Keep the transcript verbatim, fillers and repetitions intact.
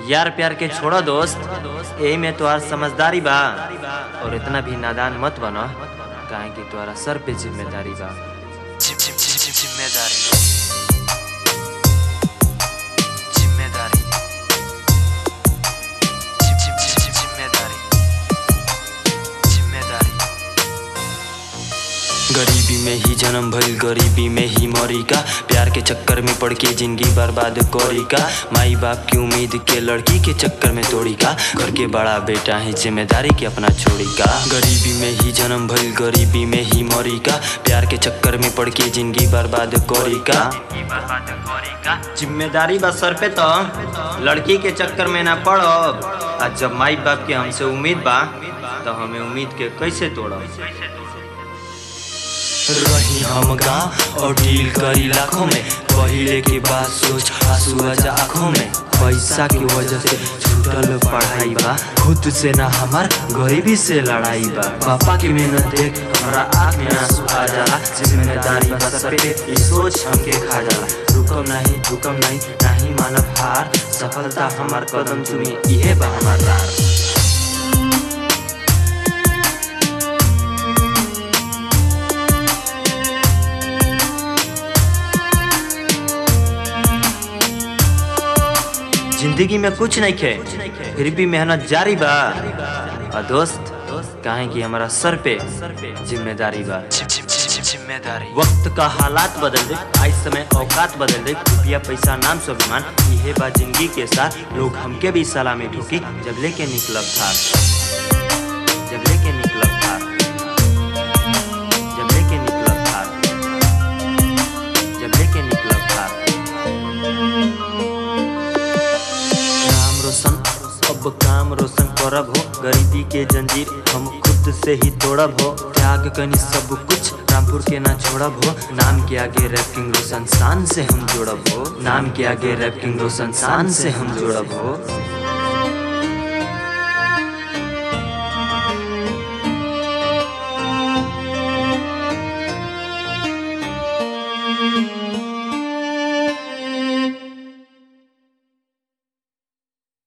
यार प्यार के छोड़ो दोस्त, यही में तुम्हार समझदारी बा और इतना भी नादान मत बनो, काहे कि तुम्हारा सर पे जिम्मेदारी बा। जिम जिम जिम जिम जिम्मेदारी जिम्मेदारी जिम जिम जिम जिम जिम्मेदारी जिम्मेदारी। गरीबी में ही जन्म भइल, गरीबी में ही मरी का, प्यार के चक्कर में पड़ के जिंदगी बर्बाद करी का, माई बाप की उम्मीद के लड़की के चक्कर में तोड़ी का, घर के बड़ा बेटा है जिम्मेदारी के अपना छोड़ी का। गरीबी में ही जन्म भइल, गरीबी में ही मरी का, प्यार के चक्कर में पड़ के जिंदगी बर्बाद करी का। जिम्मेदारी बा सर पे तो लड़की के चक्कर में ना पड़ो, आज जब माई बाप के हमसे उम्मीद बा तो हमें उम्मीद के कैसे तोड़ो। रही हम गाँव और डील करी लाखों में, पहिले के बाद सोच आंसू आजा आँखों में, पैसा की वजह से छूटल पढ़ाई बा, खुद से ना हमार गरीबी से लड़ाई बा, पापा की मेहनत देख हमारा आँख में आंसू आ जाला, जिम्मेदारी बा सर पे ये सोच हमके खा जाला, रुकम नहीं झुकम नहीं नहीं मानव हार, सफलता हमार कदम चुमी इहे बा हमार रार। जिंदगी में कुछ नहीं खे फिर भी मेहनत जारी बा, और दोस्त काहे कि हमारा सर पे जिम्मेदारी बा। जिम्मेदारी वक्त का हालात बदल दे, आज समय औकात बदल दे, रुपया पैसा नाम स्वाभिमान इहे बा जिंदगी के साथ, लोग हमके भी सलामी ठोकी जब लेके निकलब था, जब लेके निकलब था, जब लेके निकलब था, जब लेके निकलब था। अब काम रोशन करब हो, गरीबी के जंजीर हम खुद से ही तोड़ब हो, त्याग कनी सब कुछ रामपुर के ना छोड़ब हो, नाम के आगे रैप किंग रोशन शान से हम जोड़ब हो, नाम के आगे रैप किंग रोशन शान से हम जोड़ब हो।